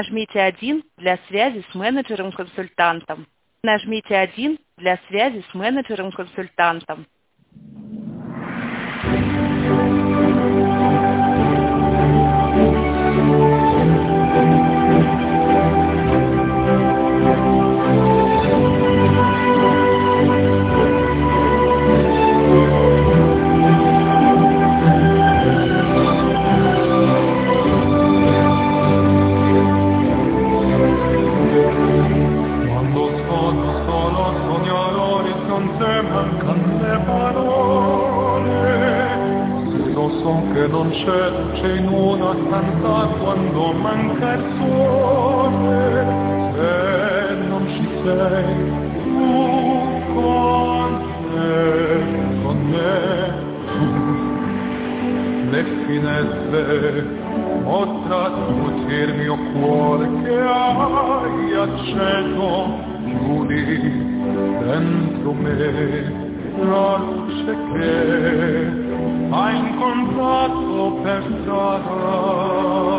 Нажмите 1 для связи с менеджером-консультантом. Нажмите 1 для связи с менеджером-консультантом. Che non c'è luce in una stanza quando manca il sole, se non ci sei tu con me, le finestre mostrati il mio cuore che hai acceso, chiudi dentro me la luce che hai incontrato per strada.